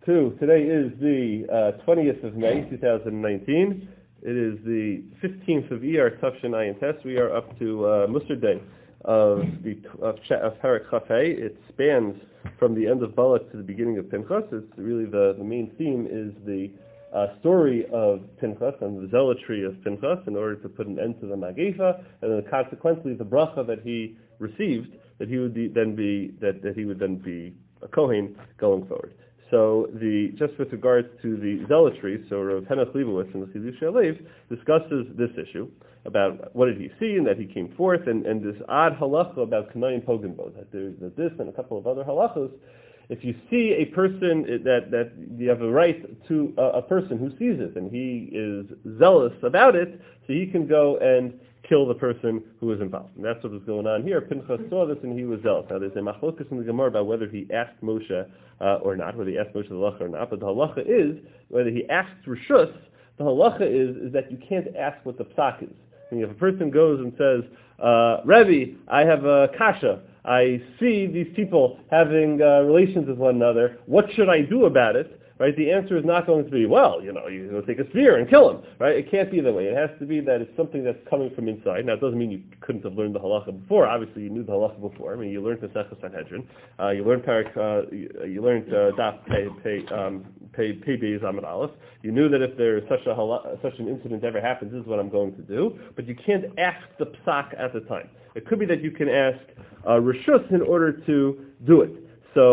2. Today is the 20th of May, 2019. It is the 15th of Iyar, Tafshin Ayin Tes. We are up to Musar Day of Parak Chafei. It spans from the end of Balak to the beginning of Pinchas. It's really the main theme is the story of Pinchas and the zealotry of Pinchas in order to put an end to the Magefa, and then consequently the bracha that he received, that he would then be a Kohen going forward. So just with regards to the zealotry, so Rav Henoch Leibowitz in the Chidushei HaLev discusses this issue about what did he see and that he came forth, and this odd halacha about Kanai and Pogenbo, that this and a couple of other halachos. If you see a person that you have a right to a person who sees it and he is zealous about it, so he can go and kill the person who is involved. And that's what was going on here. Pinchas saw this and he was zealous. Now there's a machlokas in the Gemara about whether he asked Moshe or not, whether he asked Moshe the halacha or not, but the halacha is, whether he asked Rishus, the halacha is that you can't ask what the psak is. And if a person goes and says, Rebbe, I have a kasha, I see these people having relations with one another, what should I do about it? Right? The answer is not going to be, well, you take a spear and kill him. Right? It can't be that way. It has to be that it's something that's coming from inside. Now, it doesn't mean you couldn't have learned the halacha before. Obviously, you knew the halacha before. I mean, you learned Masechus Sanhedrin. You learned Daf Pei Beis Amud Aleph. You knew that if there is such an incident ever happens, this is what I'm going to do. But you can't ask the psak at the time. It could be that you can ask Rishus in order to do it.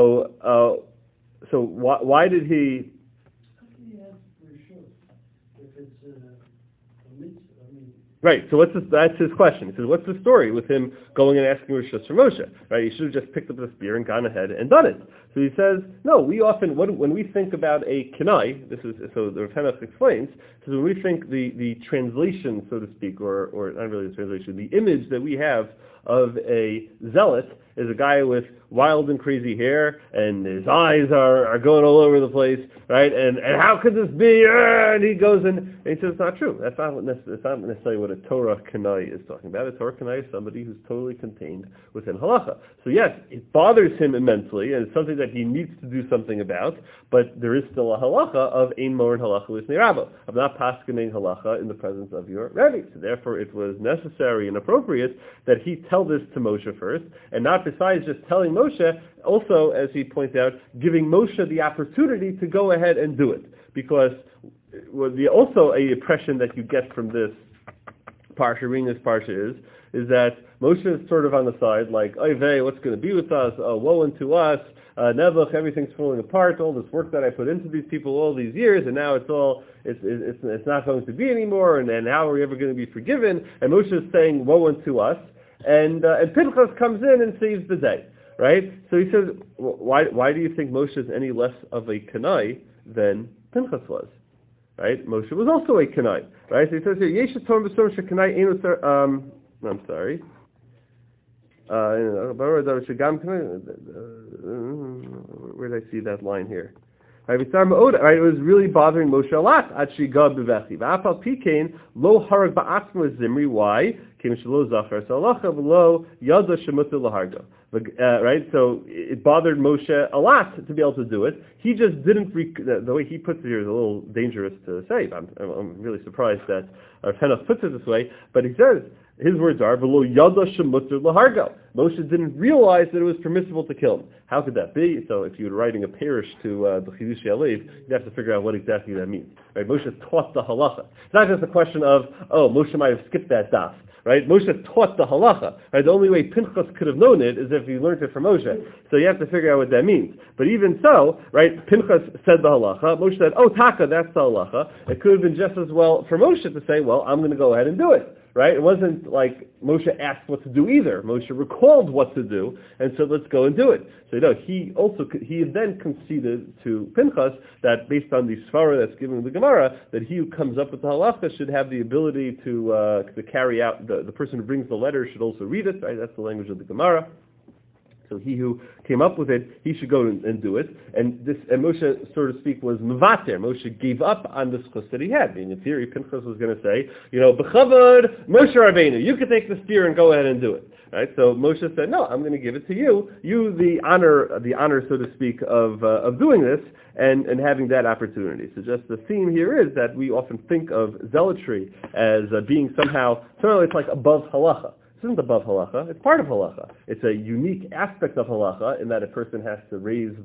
So why did he? How can you ask Rishus if it's a mitzvah? Right. So that's his question. He says, what's the story with him going and asking Rishus for Moshe? Right. He should have just picked up the spear and gone ahead and done it. So he says, no. We often, when we think about a kenai, this is so the Rav Henoch explains. So when we think the translation, so to speak, or not really the translation, the image that we have of a zealot is a guy with wild and crazy hair, and his eyes are going all over the place, right? And how could this be? And he goes and he says it's not true. That's not necessarily what a Torah Kanai is talking about. A Torah Kanai is somebody who's totally contained within halacha. So yes, it bothers him immensely, and it's something that he needs to do something about, but there is still a halacha of ein morin halacha with rabbo, of not paskening halacha in the presence of your Rebbe. So therefore it was necessary and appropriate that he tell this to Moshe first, and not besides just telling Moshe, also, as he points out, giving Moshe the opportunity to go ahead and do it. Because also a impression that you get from this parsha, reading this parsha is that Moshe is sort of on the side, like, oy vey, what's going to be with us? Oh, woe unto us. Nebuch, everything's falling apart. All this work that I put into these people all these years, and now it's not going to be anymore. And how are we ever going to be forgiven? And Moshe is saying, woe unto us. And Pinchas comes in and saves the day, right? So he says, why do you think Moshe is any less of a Kanai than Pinchas was, right? Moshe was also a Kanai, right? So he says here, Yesha Torah B'Sor Shekanai Enu I'm sorry. Where did I see that line here? Right, it was really bothering Moshe a lot. Lo harag ba'atzma zimri. Why? Right, so it bothered Moshe a lot to be able to do it. He just didn't. The way he puts it here is a little dangerous to say. I'm really surprised that Rav Henoch puts it this way. But he says his words are "V'lo yada shemutar lahargo." Moshe didn't realize that it was permissible to kill him. How could that be? So if you were writing a parish to the Chidushei HaLev, you'd have to figure out what exactly that means. Right? Moshe taught the halacha. It's not just a question of, Moshe might have skipped that daf. Right? Moshe taught the halacha. Right? The only way Pinchas could have known it is if he learned it from Moshe. So you have to figure out what that means. But even so, right, Pinchas said the halacha. Moshe said, taka, that's the halacha. It could have been just as well for Moshe to say, well, I'm going to go ahead and do it. Right? It wasn't like Moshe asked what to do either. Moshe recalled what to do and said, let's go and do it. So he then conceded to Pinchas that based on the svara that's given in the Gemara, that he who comes up with the halacha should have the ability to carry out, the person who brings the letter should also read it. Right? That's the language of the Gemara. So he who came up with it, he should go and do it. And Moshe, so to speak, was mevater. Moshe gave up on the schus that he had. In theory, Pinchas was going to say, b'chavod, Moshe Rabbeinu, you can take the spear and go ahead and do it. Right? So Moshe said, no, I'm going to give it to you. You the honor, so to speak, of doing this and having that opportunity. So just the theme here is that we often think of zealotry as being somehow it's like above halacha. This isn't above halacha. It's part of halacha. It's a unique aspect of halacha in that a person has to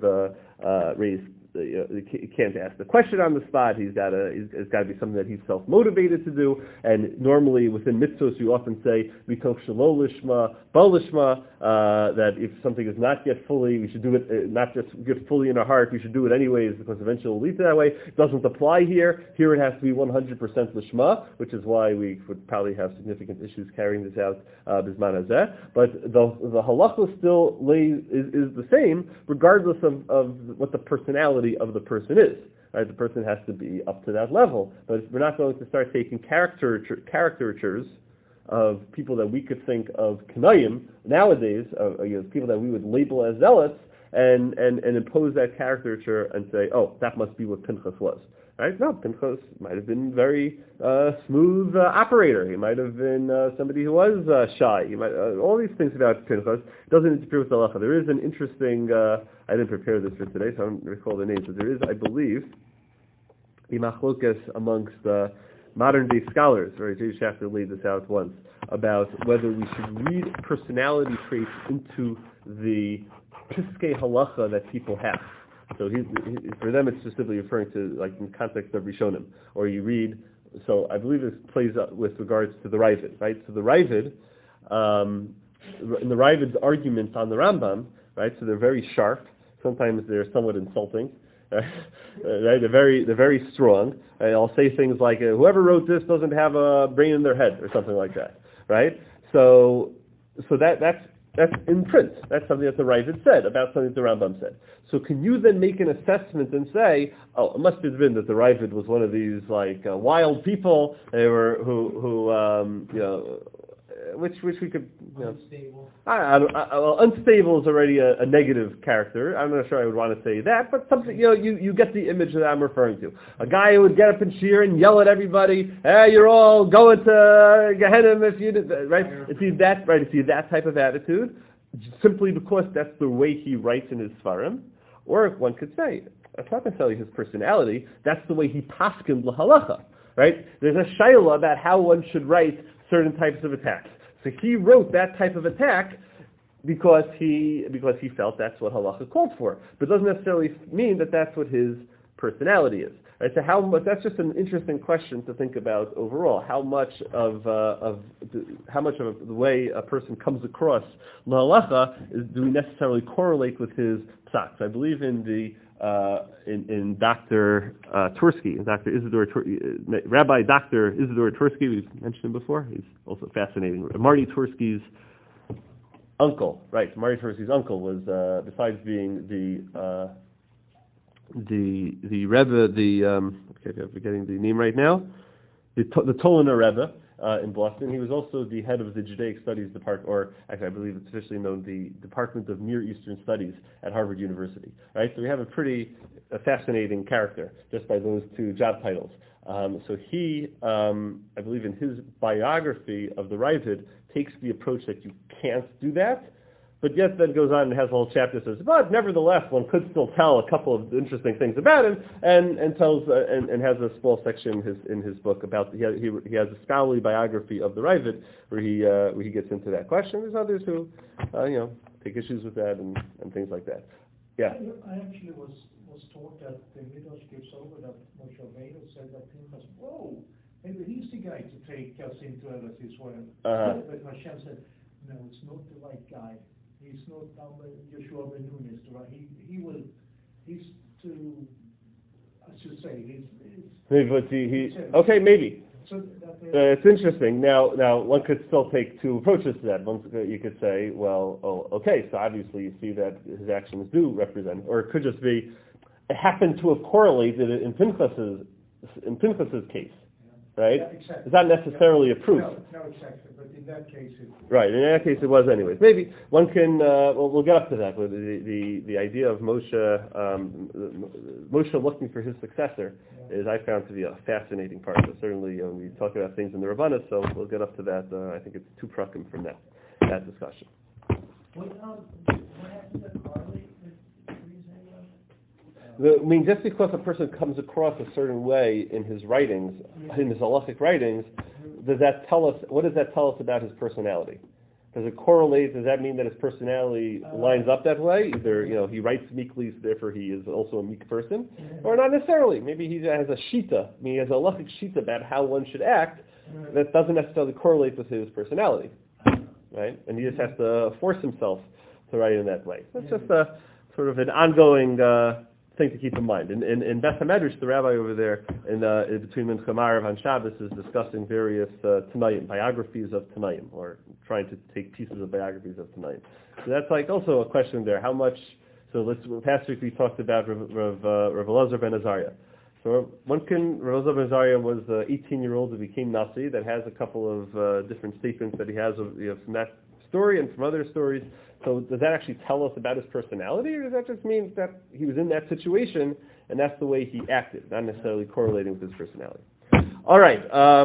he can't ask the question on the spot. It's got to be something that he's self-motivated to do. And normally within mitzvos, you often say mitoch shelo lishma, bal lishma, that if something is not yet fully, we should do it not just get fully in our heart. We should do it anyways because eventually it will lead to that way. It doesn't apply here. Here it has to be 100% lishma, which is why we would probably have significant issues carrying this out bisman hazeh. But the halacha still is the same, regardless of what the personality of the person is. Right? The person has to be up to that level. But we're not going to start taking caricatures of people that we could think of kanayim nowadays, people that we would label as zealots, and impose that caricature and say, oh, that must be what Pinchas was. Right? No, Pinchas might have been very smooth operator. He might have been somebody who was shy. He might all these things about Pinchas doesn't interfere with the halacha. There is an interesting. I didn't prepare this for today, so I don't recall the names. But there is, I believe, the machlokas amongst modern day scholars. Right? J. Shafter laid this out once about whether we should read personality traits into the piskei halacha that people have. So for them, it's specifically referring to, like, in context of Rishonim. Or you read, so I believe this plays up with regards to the Ravid, right? So the Ravid, in the Ravid's arguments on the Rambam, right? So they're very sharp. Sometimes they're somewhat insulting. Right? They're very strong. Right? I'll say things like, whoever wrote this doesn't have a brain in their head, or something like that, right? So that's in print. That's something that the Ravid said about something that the Rambam said. So can you then make an assessment and say, oh, it must have been that the Ravid was one of these wild people. They were which we could unstable. Well, unstable is already a negative character. I'm not sure I would want to say that, but something you get the image that I'm referring to. A guy who would get up and cheer and yell at everybody. Hey, you're all going to Gehenna if you did that, right? It's that type of attitude, simply because that's the way he writes in his Sfarim. Or one could say that's not necessarily his personality. That's the way he paskined lahalacha. Right? There's a shayla about how one should write certain types of attacks. So he wrote that type of attack because he felt that's what halacha called for. But it doesn't necessarily mean that that's what his personality is. Right? So that's just an interesting question to think about overall. How much of the way a person comes across halacha do we necessarily correlate with his psak? I believe in in Dr. Tursky, Rabbi Dr. Isidore Tursky, we've mentioned him before. He's also fascinating. Marty Tursky's uncle, right? Marty Tursky's uncle was, besides being the Rebbe, I'm forgetting the name right now, the Toliner Rebbe in Boston. He was also the head of the Judaic Studies Department, or actually I believe it's officially known the Department of Near Eastern Studies at Harvard University. Right, so we have a fascinating character just by those two job titles. So he, I believe in his biography of the Ravid, takes the approach that you can't do that, but yet then goes on and has a whole chapter that says, but nevertheless, one could still tell a couple of interesting things about him, and tells and has a small section in his book about he has a scholarly biography of the Ravid where he gets into that question. There's others who take issues with that and things like that. Yeah. I actually was taught that the Midrash gives over that Moshe Rabbeinu said that Pinchas, whoa, maybe he's the guy to take us into Eretz Yisrael. But Hashem said, no, it's not the right guy. He's not Yeshua ben Nun is the right. He's too. I should say okay, maybe. So it's interesting. Now one could still take two approaches to that. You could say, well, okay, so obviously you see that his actions do represent, or it could just be, it happened to have correlated in Pinchas's case. right? Yeah, exactly. It's not necessarily a proof. No, exactly. But in that case, Right. In that case, it was anyways. Maybe one can. We'll get up to that. But the idea of Moshe looking for his successor is I found to be a fascinating part. So certainly, we talk about things in the Rabbanan, so we'll get up to that. I think it's 2 prakim from that discussion. What happened to Carly? Just because a person comes across a certain way in his writings, in his halachic writings, does that tell us? What does that tell us about his personality? Does it correlate? Does that mean that his personality lines up that way? Either he writes meekly, so therefore he is also a meek person, or not necessarily. Maybe he has a shita. He has a halachic shita about how one should act that doesn't necessarily correlate with his personality, right? And he just has to force himself to write in that way. That's just a sort of an ongoing thing to keep in mind. In Beth HaMedrash, the rabbi over there, in between Mincha Ma'ariv and Shabbos, is discussing various Tanaim, biographies of Tanaim, or trying to take pieces of biographies of Tanaim. So that's like also a question there. How much? So past week we talked about Rav Elazar ben Azariah. So Rav Elazar ben Azariah was the 18-year-old who became Nasi. That has a couple of different statements that he has from that story and from other stories. So does that actually tell us about his personality, or does that just mean that he was in that situation and that's the way he acted, not necessarily correlating with his personality? All right.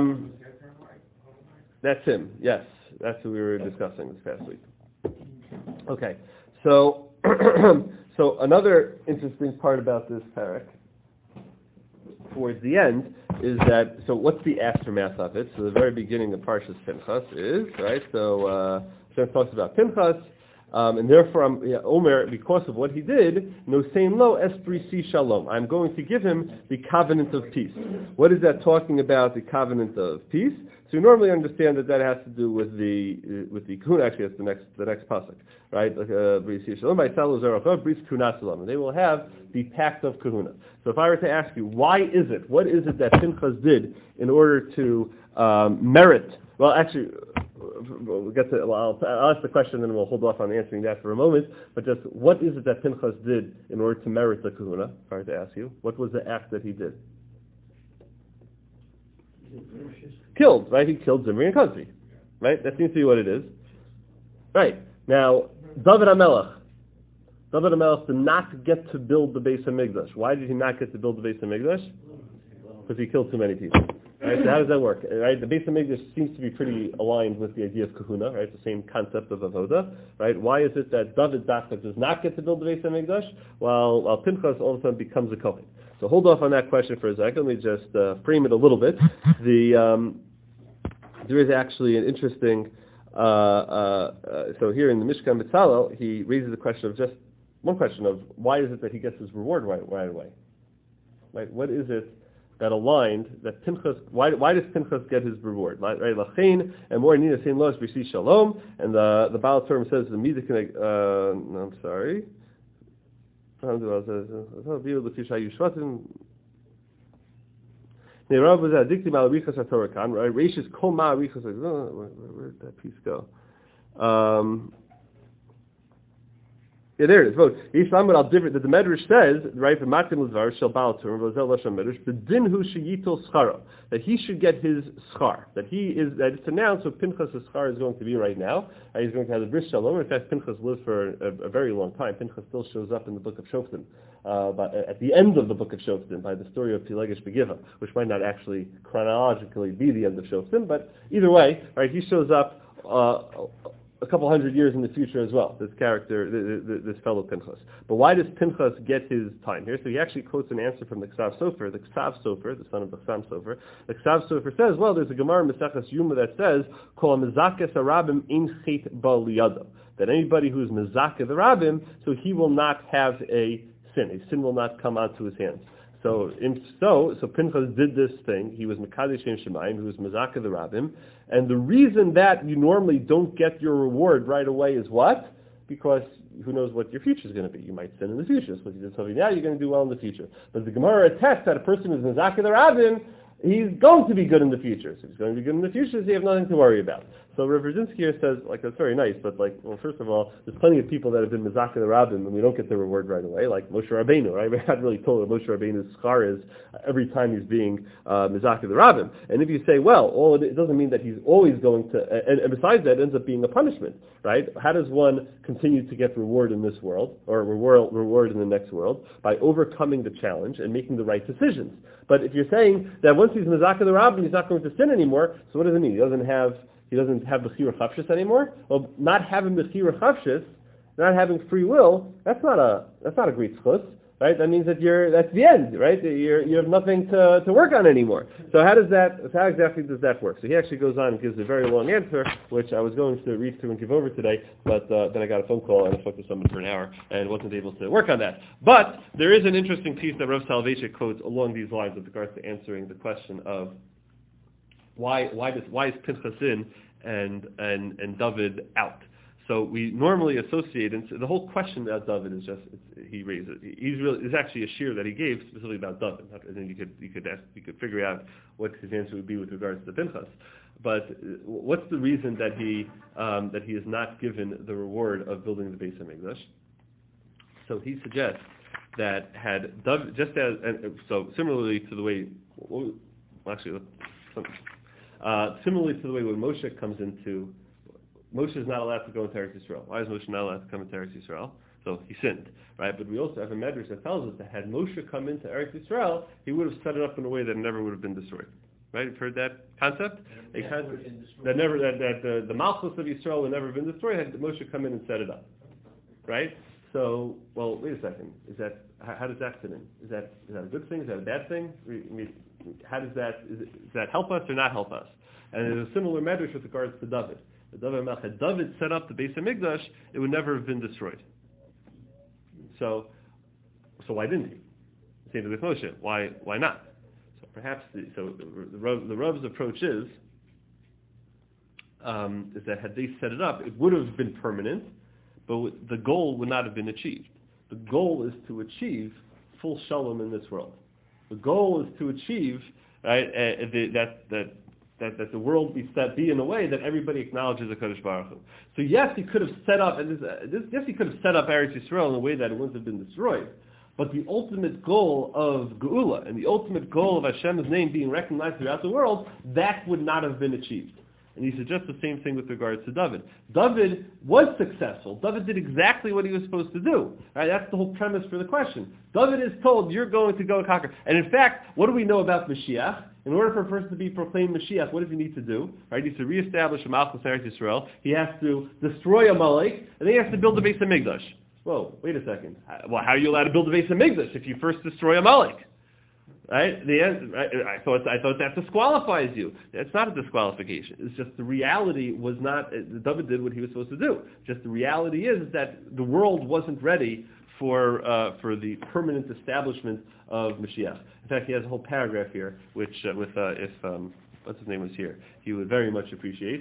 That's him. Yes, that's what we were discussing this past week. Okay. So so another interesting part about this parak towards the end is that, so what's the aftermath of it? So the very beginning of Parshas Pinchas is, right? So Hashem talks about Pinchas. And therefore, Omer, because of what he did, no saying lo esprisi shalom. I'm going to give him the covenant of peace. What is that talking about? The covenant of peace. So you normally understand that has to do with the kahuna. Actually, that's the next pasuk, right? Brisi shalom by saluzarachov bris kahuna shalom. And they will have the pact of kahuna. So if I were to ask you, what is it that Pinchas did in order to merit? Well, actually. I'll ask the question and we'll hold off on answering that for a moment. But just what is it that Pinchas did in order to merit the kahuna? If I were to ask you, what was the act that he did? Killed, right? He killed Zimri and Kozbi, right? That seems to be what it is. Right. Now, David HaMelech did not get to build the Beis HaMikdash. Why did he not get to build the Beis HaMikdash? Because he killed too many people. Right, so how does that work? Right, the Beis HaMikdash seems to be pretty aligned with the idea of kahuna, right? The same concept of avoda, right? Why is it that David Dachak does not get to build the Beis HaMikdash, while Pinchas all of a sudden becomes a kohen? So hold off on that question for a second. Let me just frame it a little bit. There is actually an interesting. So here in the Mishkan Mitzalel, he raises the question of just one question of why is it that he gets his reward right away? Right? What is it that aligned that Pinchas? Why does Pinchas get his reward? Right? Lachain and more nina sein los b'si shalom. And the Baal term says the music. I'm sorry. Right? Rashis kol ma arichas. Where did that piece go? Yeah, there it is. Vote. That the Medrash says, right, from Matin Lazar, Shel Baal Term, Rozel Lashon Medrash, the din hu sheyitol scharo, that he should get his schar, that it's announced what Pinchas' schar is going to be right now. He's going to have the bris shalom. In fact, Pinchas lived for a very long time. Pinchas still shows up in the book of Shoftim, but at the end of the book of Shoftim, by the story of Pilegesh Begiva, which might not actually chronologically be the end of Shoftim, but either way, right, he shows up a couple hundred years in the future as well, this character, this fellow Pinchas. But why does Pinchas get his time here? So he actually quotes an answer from the Ksav Sofer, the son of the Chassam Sofer. The Ksav Sofer says, well, there's a Gemara in Maseches Yuma that says, Kol mezakes harabim ein chet ba liyado, that anybody who is mezakeh the rabbim, so he will not have a sin will not come onto his hands. So Pinchas did this thing. He was Mekadesh Shem Shemayim. He was Mezakeh the Rabbim. And the reason that you normally don't get your reward right away is what? Because who knows what your future is going to be. You might sin in the future. So if you did something now, you're going to do well in the future. But the Gemara attests that a person who is Mezakeh the Rabbim, he's going to be good in the future. So if he's going to be good in the future, so you have nothing to worry about. So Rav Rudzinski here says, like, that's very nice, but like, well, first of all, there's plenty of people that have been Mizaka the Rabbim, and we don't get the reward right away, like Moshe Rabbeinu, right? We're not really told what Moshe Rabbeinu's schar is every time he's being Mizaka the Rabbim. And if you say, well, it doesn't mean that he's always going to, and besides that, it ends up being a punishment, right? How does one continue to get reward in this world, or reward in the next world? By overcoming the challenge and making the right decisions. But if you're saying that once he's Mizaka the Rabbim, he's not going to sin anymore, so what does it mean? He doesn't have Bechira Chavshis anymore? Well, not having Bechira Chavshis, not having free will, that's not a great schus, right? That means that that's the end, right? You have nothing to work on anymore. So how exactly does that work? So he actually goes on and gives a very long answer, which I was going to read through and give over today, but then I got a phone call and I spoke to someone for an hour and wasn't able to work on that. But there is an interesting piece that Rav Soloveitchik quotes along these lines with regards to answering the question of why is Pinchas in and David out? So we normally associate, and so the whole question about David is just he raises. It's actually a shir that he gave specifically about David. And then you could figure out what his answer would be with regards to Pinchas. But what's the reason that he is not given the reward of building the Beis Hamikdash? So he suggests that had David, just as so similarly to the way similarly to the way when Moshe comes into, Moshe is not allowed to go into Eretz Yisrael. Why is Moshe not allowed to come into Eretz Yisrael? So he sinned, right? But we also have a medrash that tells us that had Moshe come into Eretz Yisrael, he would have set it up in a way that never would have been destroyed. Right? You've heard that concept? The Malchus of Yisrael would never have been destroyed had Moshe come in and set it up. Right? So, well, wait a second. How does that fit in? Is that a good thing? Is that a bad thing? How does that help us or not help us? And there's a similar medrash with regards to David. Had David set up the Beis Hamikdash, it would never have been destroyed. So why didn't he? Same with Moshe. Why not? So perhaps the Rav's approach is that had they set it up, it would have been permanent, but the goal would not have been achieved. The goal is to achieve full shalom in this world. The goal is to achieve that the world be in a way that everybody acknowledges the Kadosh Baruch Hu. So yes, he could have set up Eretz Yisrael in a way that it wouldn't have been destroyed. But the ultimate goal of Geula and the ultimate goal of Hashem's name being recognized throughout the world, that would not have been achieved. And he suggests the same thing with regards to David. David was successful. David did exactly what he was supposed to do. Right? That's the whole premise for the question. David is told, you're going to go and conquer. And in fact, what do we know about Mashiach? In order for a person to be proclaimed Mashiach, what does he need to do? Right? He needs to reestablish a Malchus Eretz Yisrael. He has to destroy Amalek, and then he has to build the Beis Hamikdash. Whoa, wait a second. Well, how are you allowed to build the Beis Hamikdash if you first destroy Amalek? Right? I thought that disqualifies you. It's not a disqualification. It's just the reality was not. David did what he was supposed to do. Just the reality is that the world wasn't ready for the permanent establishment of Mashiach. In fact, he has a whole paragraph here, which if what's his name was here, he would very much appreciate.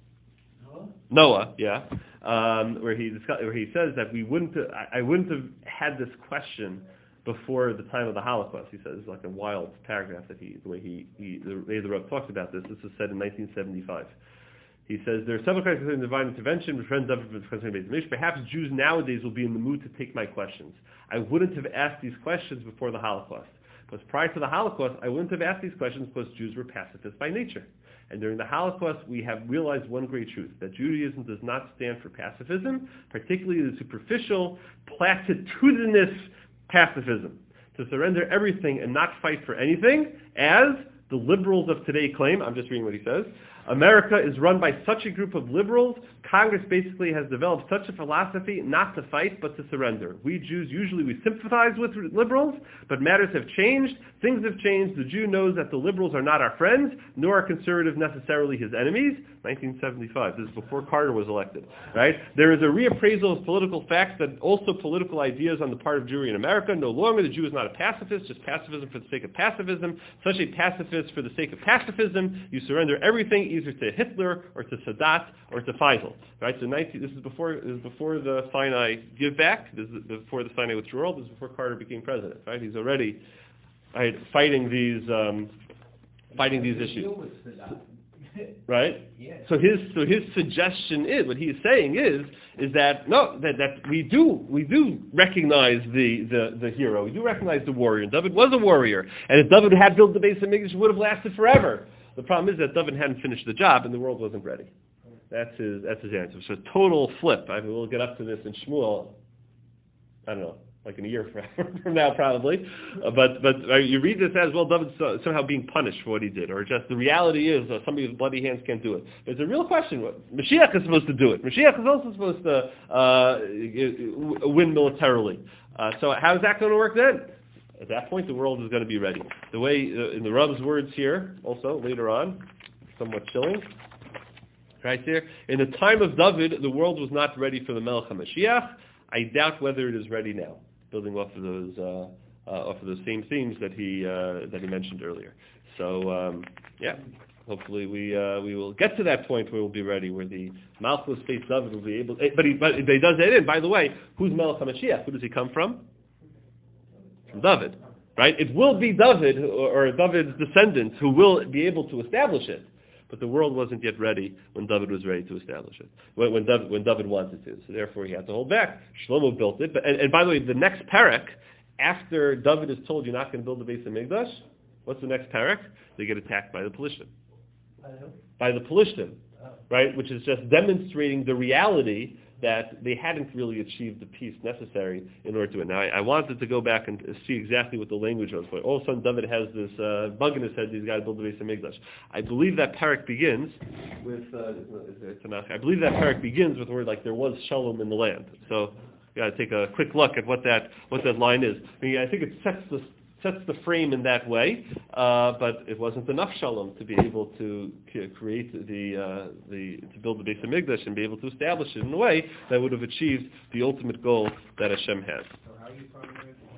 Noah, yeah, where he says that I wouldn't have had this question before the time of the Holocaust. He says it's like a wild paragraph that the way the Rav talks about this. This was said in 1975. He says there are several questions in divine intervention. Perhaps Jews nowadays will be in the mood to take my questions. I wouldn't have asked these questions before the Holocaust. Because prior to the Holocaust, I wouldn't have asked these questions because Jews were pacifists by nature. And during the Holocaust, we have realized one great truth, that Judaism does not stand for pacifism, particularly the superficial, platitudinous pacifism, to surrender everything and not fight for anything, as the liberals of today claim. I'm just reading what he says. America is run by such a group of liberals. Congress basically has developed such a philosophy not to fight but to surrender. We Jews we sympathize with liberals, but matters have changed. Things have changed. The Jew knows that the liberals are not our friends, nor are conservatives necessarily his enemies. 1975. This is before Carter was elected. Right? There is a reappraisal of political facts, but also political ideas on the part of Jewry in America. No longer the Jew is not a pacifist, just pacifism for the sake of pacifism. Such a pacifist for the sake of pacifism. You surrender everything, either to Hitler or to Sadat or to Faisal. Right? So this is before the Sinai give back. This is before the Sinai withdrawal. This is before Carter became president. Right? He's already fighting these issues. right? Yeah. So his suggestion is, what he is saying is that no, that we do recognize the hero, we do recognize the warrior. And David was a warrior, and if David had built the base of Mikdash, it would have lasted forever. The problem is that David hadn't finished the job, and the world wasn't ready. That's his answer. So total flip. I mean, we'll get up to this in Shmuel. I don't know, like in a year from now, probably. But you read this as well, David somehow being punished for what he did, or just the reality is somebody with bloody hands can't do it. It's a real question. Mashiach is supposed to do it. Mashiach is also supposed to win militarily. So how is that going to work then? At that point, the world is going to be ready. The way, in the Rav's words here, also later on, somewhat chilling. Right here, in the time of David, the world was not ready for the Melech HaMashiach. I doubt whether it is ready now. Building off of those same themes that he mentioned earlier. So hopefully we will get to that point where we'll be ready, where the Malchus face David will be able. But he does that in. By the way, who's Melech HaMashiach? Who does he come from? From David, right? It will be David or David's descendants who will be able to establish it. But the world wasn't yet ready when David was ready to establish it. When David wanted to. So therefore he had to hold back. Shlomo built it. And by the way, the next parak, after David is told you're not going to build the base of Mikdash, what's the next parak? They get attacked by the Pelishtim. By the Pelishtim, right? Which is just demonstrating the reality that they hadn't really achieved the peace necessary in order to do it. Now, I wanted to go back and see exactly what the language was. But all of a sudden, David has this bug in his head, he's got to build the base of Mikdash. I believe that parak begins with, I believe that parak begins with a word like there was shalom in the land. So, you got to take a quick look at what that line is. I mean, I think it sets the frame in that way, but it wasn't enough shalom to be able to create to build the base of Mikdash and be able to establish it in a way that would have achieved the ultimate goal that Hashem has. So how do you find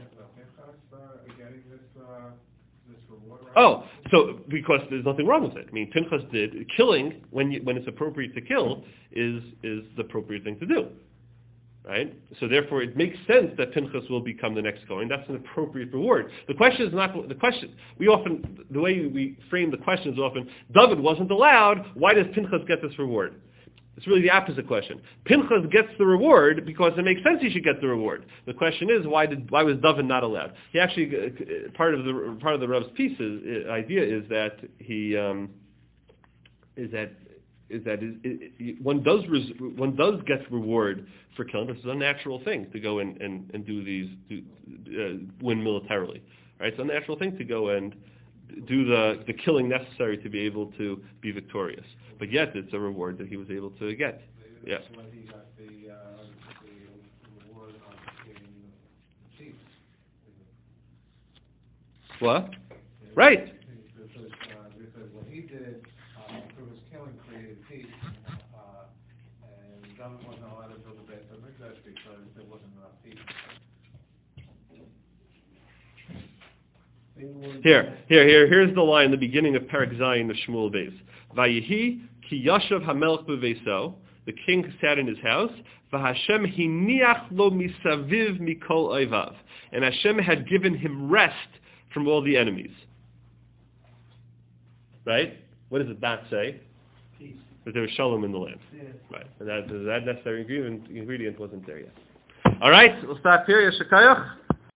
Pinchas getting this reward? Right? Oh, so because there's nothing wrong with it. I mean, Pinchas did killing when it's appropriate to kill is the appropriate thing to do. Right? So therefore it makes sense that Pinchas will become the next Kohen. That's an appropriate reward. The question is not the question. The way we frame the question is often, David wasn't allowed, why does Pinchas get this reward? It's really the opposite question. Pinchas gets the reward because it makes sense he should get the reward. The question is, why was David not allowed? He actually, part of the Rav's piece idea is that one does get reward for killing. This is a natural thing to go and win militarily, right? It's a natural thing to go and do the killing necessary to be able to be victorious. But yet, it's a reward that he was able to get. Yeah. That's when he got the reward of getting peace. What? Right. Because what he did through his killing created peace, and David wasn't allowed to build a base of Mikdash because there wasn't enough peace. Here's the line in the beginning of Perek Zayin of Shmuel Beis. Vayehi ki yashav hamelech b'veiso, the king sat in his house. V'Hashem hiniach lo misaviv mikol oivav, and Hashem had given him rest from all the enemies. Right? What does it not say? Peace. That there was shalom in the land. Yeah. Right. And that necessary ingredient wasn't there yet. All right, we'll stop here. Yeshakayach.